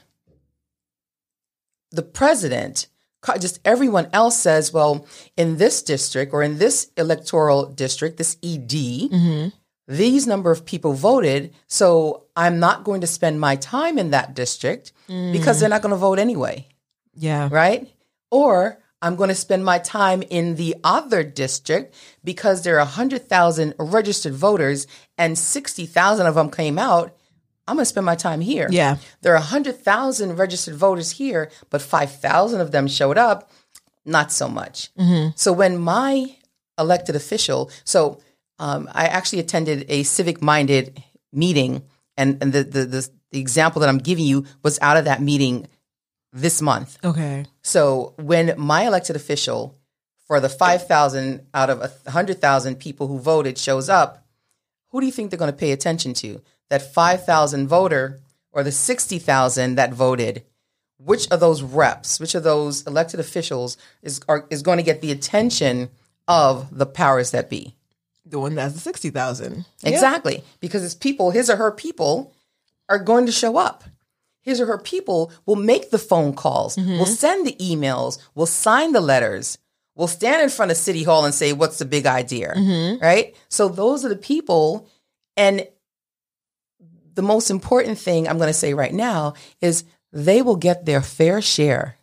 the president, just everyone else says, well, in this district or in this electoral district, this E D, mm-hmm. these number of people voted, so I'm not going to spend my time in that district mm. because they're not going to vote anyway. Yeah. Right? Or I'm going to spend my time in the other district because there are one hundred thousand registered voters and sixty thousand of them came out. I'm going to spend my time here. Yeah. There are one hundred thousand registered voters here, but five thousand of them showed up. Not so much. Mm-hmm. So when my elected official, so um, I actually attended a civic-minded meeting, and, and the, the, the, the example that I'm giving you was out of that meeting this month. Okay. So when my elected official for the five thousand out of one hundred thousand people who voted shows up, who do you think they're going to pay attention to? That five thousand voter or the sixty thousand that voted? Which of those reps, which of those elected officials is are, is going to get the attention of the powers that be? The one that's the sixty thousand. Exactly. Yeah. Because his people, his or her people, are going to show up. His or her people will make the phone calls, mm-hmm. will send the emails, will sign the letters, will stand in front of City Hall and say, what's the big idea, mm-hmm. right? So those are the people. And the most important thing I'm going to say right now is they will get their fair share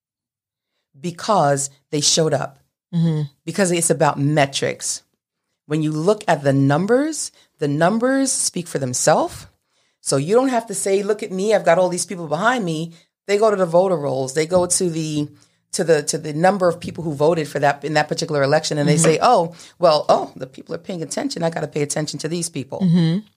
because they showed up, mm-hmm. because it's about metrics. When you look at the numbers, the numbers speak for themselves. So you don't have to say, look at me, I've got all these people behind me. They go to the voter rolls. They go to the to the to the number of people who voted for that in that particular election, and mm-hmm. they say, oh, well, oh, the people are paying attention. I got to pay attention to these people. Mm-hmm.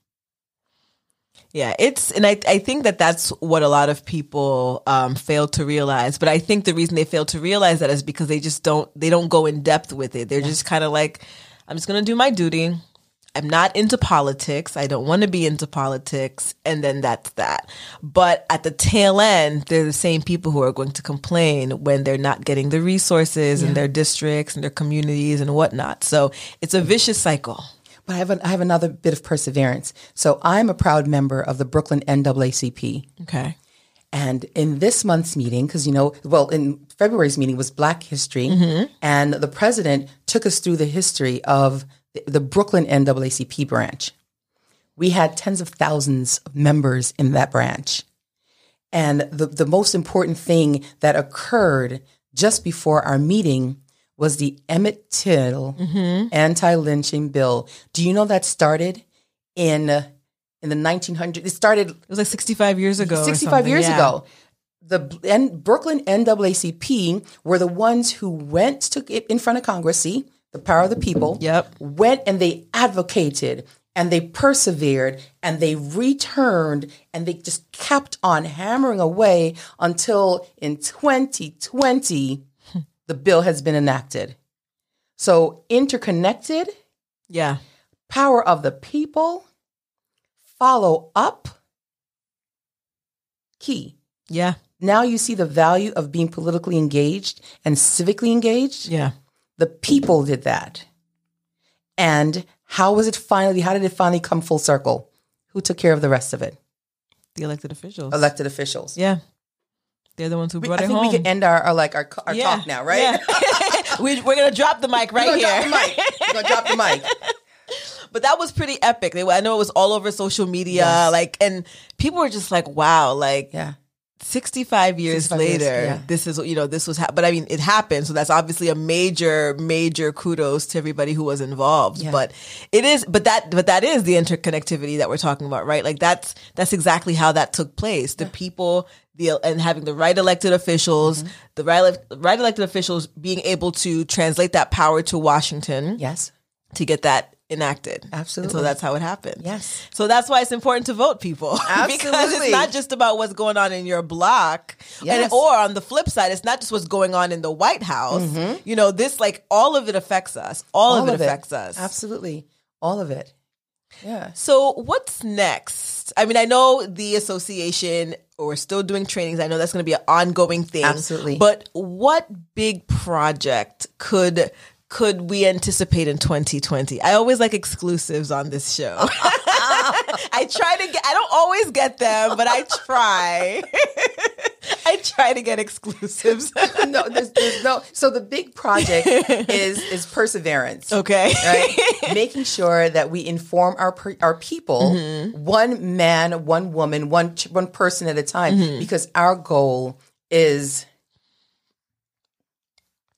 Yeah, it's, and I I think that that's what a lot of people um, fail to realize. But I think the reason they fail to realize that is because they just don't, they don't go in depth with it. They're yeah. just kind of like, I'm just going to do my duty. I'm not into politics. I don't want to be into politics. And then that's that. But at the tail end, they're the same people who are going to complain when they're not getting the resources yeah. in their districts and their communities and whatnot. So it's a vicious cycle. But I have, an, I have another bit of perseverance. So I'm a proud member of the Brooklyn N double A C P. Okay. And in this month's meeting, because, you know, well, in February's meeting was Black History, mm-hmm. and the president took us through the history of the, the Brooklyn N double A C P branch. We had tens of thousands of members in that branch. And the, the most important thing that occurred just before our meeting was the Emmett Till mm-hmm. anti-lynching bill. Do you know that started in uh, in the nineteen hundreds? It started... It was like sixty-five years ago. sixty-five years yeah. ago. The N- Brooklyn N double A C P were the ones who went to in front of Congress, see, the power of the people, yep. went and they advocated and they persevered and they returned and they just kept on hammering away until in twenty twenty... the bill has been enacted. So interconnected, yeah, power of the people, follow up, key. Yeah. Now you see the value of being politically engaged and civically engaged. Yeah. The people did that. And how was it finally, how did it finally come full circle? Who took care of the rest of it? The elected officials. Elected officials. Yeah. They're the ones who brought we, it home. I think home. we can end our, our like our, our yeah. talk now, right? Yeah. we, we're gonna drop the mic right we're here. Drop the mic. We're gonna drop the mic. But that was pretty epic. They, I know it was all over social media, yes. like, and people were just like, "Wow!" Like, yeah. sixty-five years sixty-five later, years, yeah. this is, you know, this was, ha- but I mean, it happened. So that's obviously a major, major kudos to everybody who was involved. Yeah. But it is, but that, but that is the interconnectivity that we're talking about, right? Like that's, that's exactly how that took place. The yeah. people, the, and having the right elected officials, mm-hmm. the right, right elected officials being able to translate that power to Washington. Yes. To get that enacted. Absolutely. And so that's how it happened. Yes. So that's why it's important to vote, people. Absolutely. Because it's not just about what's going on in your block. Yes. And, or on the flip side, it's not just what's going on in the White House. Mm-hmm. You know, this, like, all of it affects us. All, all of it of affects it. us. Absolutely. All of it. Yeah. So what's next? I mean, I know the association, we're still doing trainings. I know that's going to be an ongoing thing. Absolutely. But what big project could could we anticipate in twenty twenty? I always like exclusives on this show. I try to get, I don't always get them, but I try. I try to get exclusives. no, there's, there's no. So the big project is is perseverance. Okay, right? Making sure that we inform our our people, mm-hmm. one man, one woman, one one person at a time, mm-hmm. because our goal is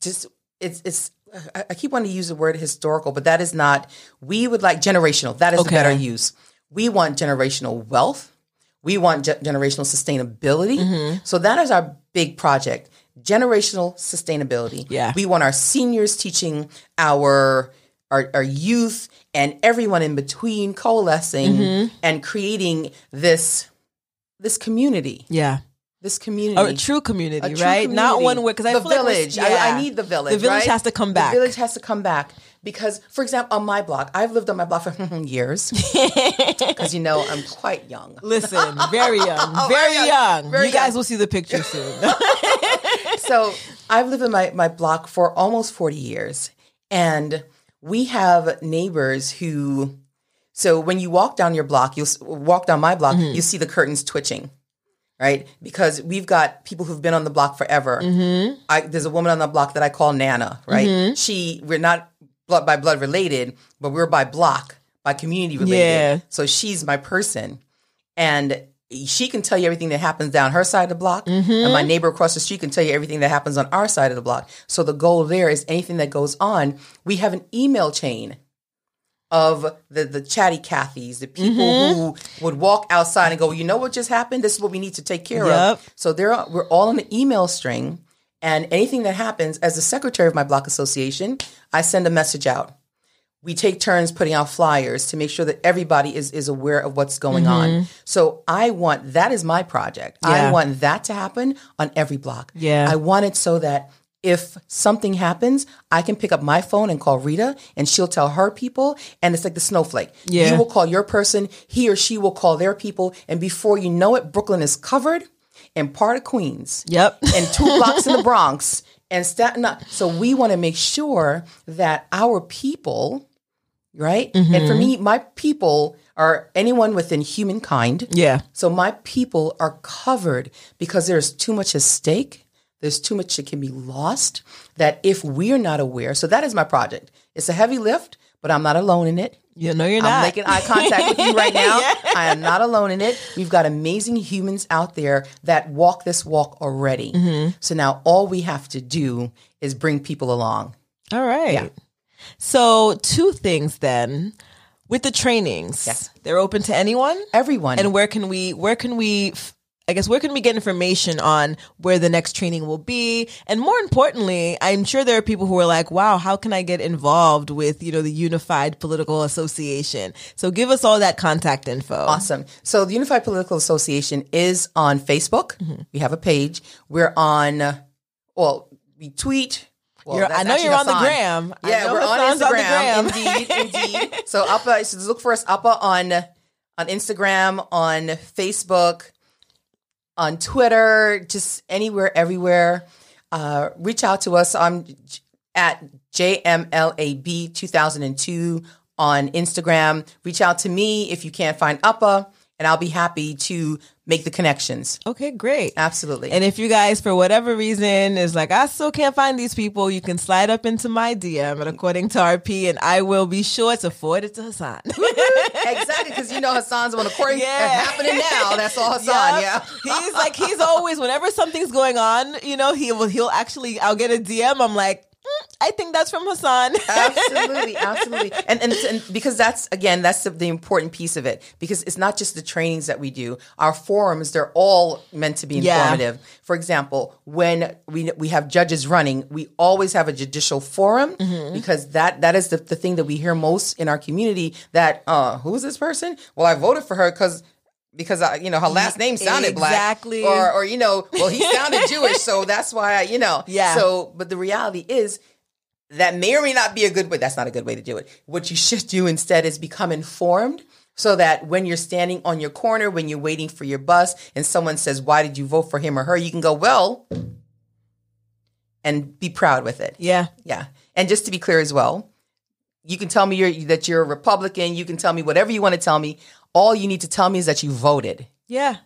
just it's it's. I, I keep wanting to use the word historical, but that is not. We would like generational. That is Okay. the better use. We want generational wealth. We want ge- generational sustainability. Mm-hmm. So that is our big project. Generational sustainability. Yeah. We want our seniors teaching our our, our youth and everyone in between coalescing Mm-hmm. and creating this this community. Yeah. This community. Or a true community, A true right? Not community. one where, because I the feel like we're- village. yeah. I, I need the village. The village right? has to come back. The village has to come back because, for example, on my block, I've lived on my block for years because you know I'm quite young. Listen, very young, Oh, very very young. young. Very you guys young. will see the picture soon. So I've lived in my, my block for almost forty years, and we have neighbors who. So when you walk down your block, you'll s- walk down my block, Mm-hmm. you see the curtains twitching. Right? Because we've got people who've been on the block forever. Mm-hmm. I, there's a woman on the block that I call Nana, right? Mm-hmm. She, we're not blood by blood related, but we're by block, by community related. Yeah. So she's my person. And she can tell you everything that happens down her side of the block. Mm-hmm. And my neighbor across the street can tell you everything that happens on our side of the block. So the goal there is anything that goes on, we have an email chain of the, the chatty Cathys, the people Mm-hmm. who would walk outside and go, you know what just happened? This is what we need to take care Yep. of. So they're, we're all in an email string. And anything that happens, as the secretary of my block association, I send a message out. We take turns putting out flyers to make sure that everybody is, is aware of what's going on. So I want, that is my project. Yeah. I want that to happen on every block. Yeah. I want it so that if something happens, I can pick up my phone and call Rita and she'll tell her people. And it's like the snowflake. Yeah. You will call your person, he or she will call their people. And before you know it, Brooklyn is covered and part of Queens. Yep. And two blocks in the Bronx and Staten Island. So we want to make sure that our people, right? Mm-hmm. And for me, my people are anyone within humankind. Yeah. So my people are covered because there's too much at stake. There's too much that can be lost that if we're not aware. So that is my project. It's a heavy lift, but I'm not alone in it. You know you're I'm not. making eye contact with you right now. Yeah. I am not alone in it. We've got amazing humans out there that walk this walk already. Mm-hmm. So now all we have to do is bring people along. All right. Yeah. So two things then. With the trainings, Yes. they're open to anyone? Everyone. And where can we, where can we, f- I guess, where can we get information on where the next training will be? And more importantly, I'm sure there are people who are like, wow, how can I get involved with, you know, the Unified Political Association? So give us all that contact info. Awesome. So the Unified Political Association is on Facebook. We have a page. We're on, uh, well, we tweet. Well, You're- that's I know actually you're on the Hassan. gram. I Yeah, know we're on Hassan's on the Instagram. gram. Indeed, indeed. So Appa, so look for us, Appa, on on Instagram, on Facebook, on Twitter, just anywhere, everywhere. Uh, reach out to us. I'm at J M L A B two thousand two on Instagram. Reach out to me if you can't find Appa, and I'll be happy to make the connections. Okay, great. Absolutely. And if you guys, for whatever reason, is like, I still can't find these people, you can slide up into my D M at According to R P, and I will be sure to forward it to Hassan. Exactly, because you know Hassan's one. According to Yeah. happening now, that's all Hassan. Yep. Yeah, He's like, he's always, whenever something's going on, you know, he will, he'll actually, I'll get a D M. I'm like, mm, I think that's from Hassan. absolutely, absolutely. And, and and because that's again, that's the, the important piece of it. Because it's not just the trainings that we do. Our forums, they're all meant to be Yeah. informative. For example, when we we have judges running, we always have a judicial forum Mm-hmm. because that that is the, the thing that we hear most in our community. That uh, who's this person? Well, I voted for her because. Because I, you know, her last name sounded Exactly. black, or or you know, well, he sounded Jewish, so that's why I, you know, Yeah. So, but the reality is that may or may not be a good way. That's not a good way to do it. What you should do instead is become informed, so that when you're standing on your corner, when you're waiting for your bus, and someone says, "Why did you vote for him or her?" You can go, "Well," and be proud with it. Yeah. Yeah, and just to be clear as well, you can tell me you're, that you're a Republican. You can tell me whatever you want to tell me. All you need to tell me is that you voted. Yeah.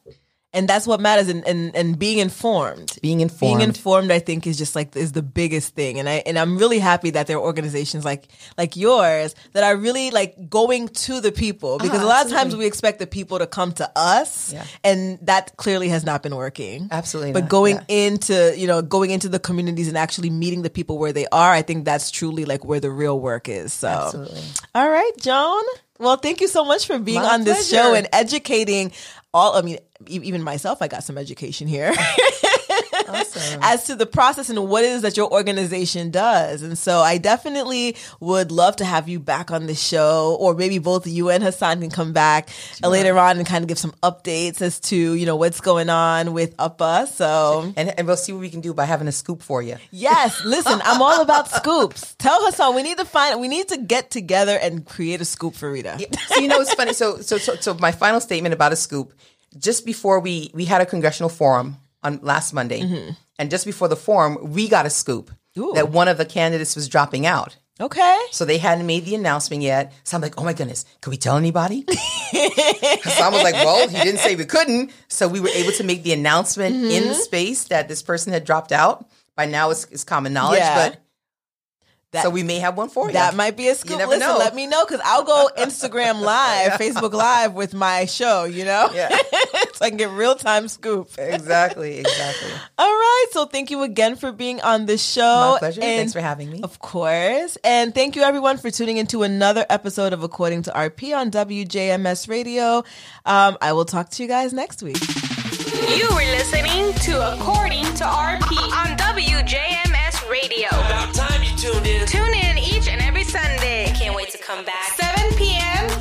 And that's what matters, and, and and being informed. Being informed. Being informed, I think, is just like is the biggest thing. And I and I'm really happy that there are organizations like like yours that are really like going to the people, because Ah, a lot absolutely. of times we expect the people to come to us, Yeah. and that clearly has not been working. Absolutely But not, going yeah. into, you know, going into the communities and actually meeting the people where they are, I think that's truly like where the real work is. So, Absolutely. all right, Joan. Well, thank you so much for being My on this pleasure. show and educating all. I mean, e- even myself, I got some education here. Awesome. As to the process and what it is that your organization does. And so I definitely would love to have you back on the show, or maybe both you and Hassan can come back Sure. later on and kind of give some updates as to, you know, what's going on with U P A. So And, and we'll see what we can do by having a scoop for you. yes, listen, I'm all about scoops. Tell Hassan we need to find, we need to get together and create a scoop for Rita. So you know, it's funny. So, so, so, so my final statement about a scoop. Just before we we had a congressional forum on last Monday, Mm-hmm. and just before the forum, we got a scoop Ooh. that one of the candidates was dropping out. Okay. So they hadn't made the announcement yet. So I'm like, oh my goodness, can we tell anybody? Hassan was like, well, he didn't say we couldn't. So we were able to make the announcement Mm-hmm. in the space that this person had dropped out. By now, it's, it's common knowledge, Yeah. but That- so we may have one for you. That might be a scoop. You never Listen, know. let me know, because I'll go Instagram Live, Facebook Live with my show, you know? Yeah. So I can get real-time scoop. Exactly, exactly. All right. So thank you again for being on the show. My pleasure. And Thanks for having me. Of course. And thank you, everyone, for tuning into another episode of According to R P on W J M S Radio. Um, I will talk to you guys next week. You were listening to According to R P on W J M S Radio. About time you tuned in. Tune in each and every Sunday. Can't wait to come back. seven p.m.